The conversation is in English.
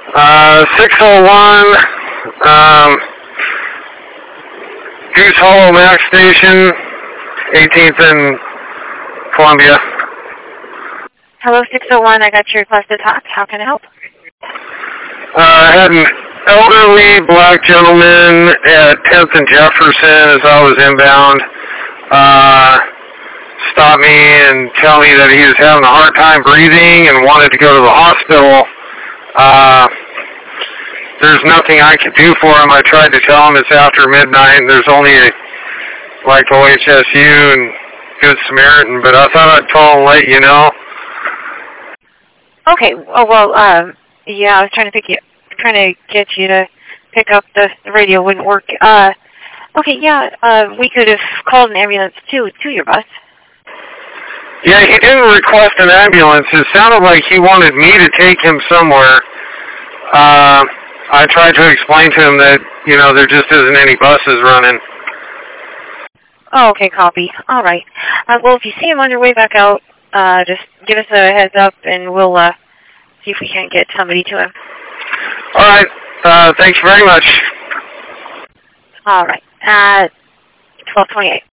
601, Goose Hollow Max Station, 18th and Columbia. Hello, 601. I got your request to talk. How can I help? I had an elderly black gentleman at 10th and Jefferson as I was inbound stop me and tell me that he was having a hard time breathing and wanted to go to the hospital. There's nothing I could do for him. I tried to tell him it's after midnight and there's only like OHSU and Good Samaritan, but I thought I'd call and let you know. Okay. Oh, well, yeah, I was trying to get you to pick up the radio. Wouldn't work. Okay, yeah, we could have called an ambulance to your bus. Yeah, he didn't request an ambulance. It sounded like he wanted me to take him somewhere. I tried to explain to him that, there just isn't any buses running. Oh, okay, copy. All right. Well, if you see him on your way back out, just give us a heads up, and we'll see if we can't get somebody to him. All right. Thanks very much. All right. 1228.